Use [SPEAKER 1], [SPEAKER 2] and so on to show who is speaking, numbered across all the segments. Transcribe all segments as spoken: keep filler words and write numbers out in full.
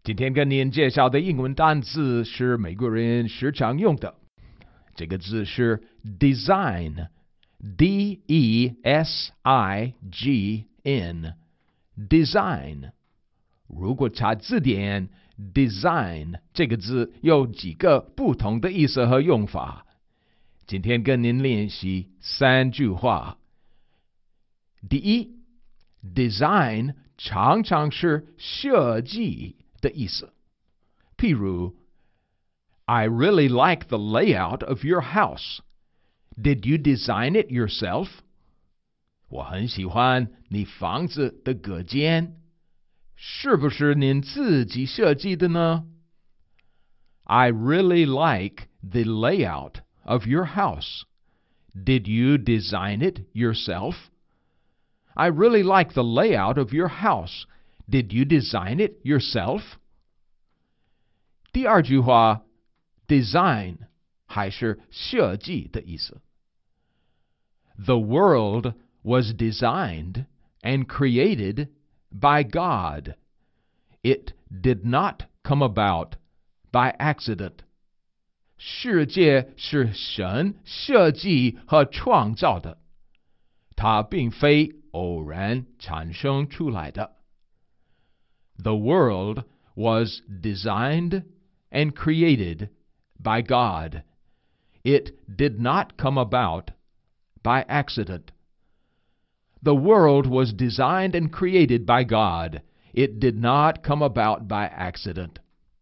[SPEAKER 1] 今天跟您介绍的英文单字是美国人时常用的，这个字是 design， D E S I G N， design。如果查字典 design 这个字有几个不同的意思和用法，今天跟您练习三句话。第一， design 常常是设计的意思，譬如 I really like the layout of your house. Did you design it yourself? 我很喜欢你房子的隔间，是不是您自己设计的呢？ I really like the layout of your house. Did you design it yourself? I really like the layout of your house. Did you design it yourself? 第二句话 design 还是设计的意思。The world was designed and created by God. It did not come about by accident. 世界是神设计和创造的，它并非偶然产生出来的。The world was designed and created by God. It did not come about by accident. The world was designed and created by God. It did not come about by accident.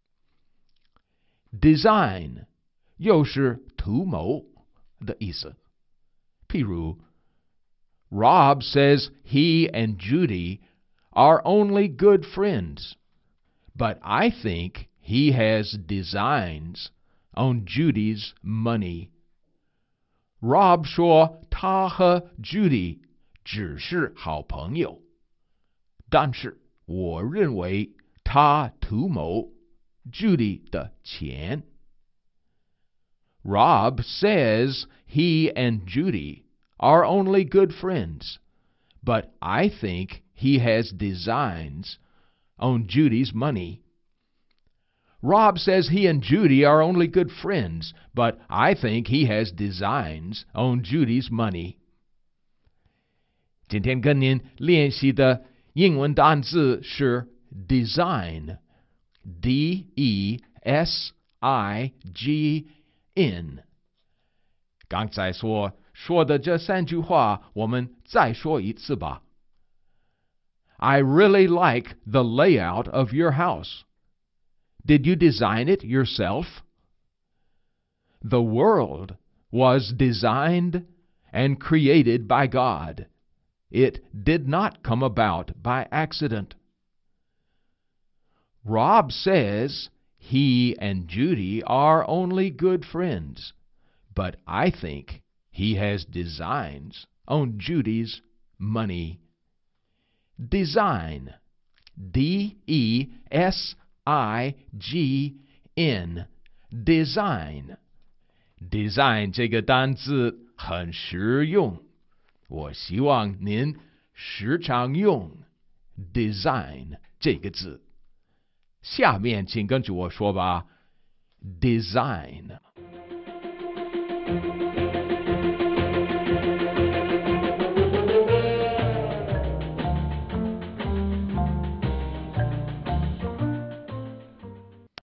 [SPEAKER 1] Design 又是图谋的意思。譬如 Rob says he and Judy are only good friends, but I think he has designs on Judy's money. Rob 说他和 Judy 只是好朋友，但是我认为他图谋 Judy 的钱。Rob says he and Judy are only good friends, but I think he has designs on Judy's money. Rob says he and Judy are only good friends, but I think he has designs on Judy's money. 今天跟您练习的英文单字是 design, D E S I G N。 刚才所说的这三句话，我们再说一次吧。I really like the layout of your house. Did you design it yourself? The world was designed and created by God. It did not come about by accident. Rob says he and Judy are only good friends, but I think he has designs on Judy's money. Design, D E S I G N, design. Design 这个单字很实用，我希望您时常用 design 这个字。下面请跟着我说吧。 Design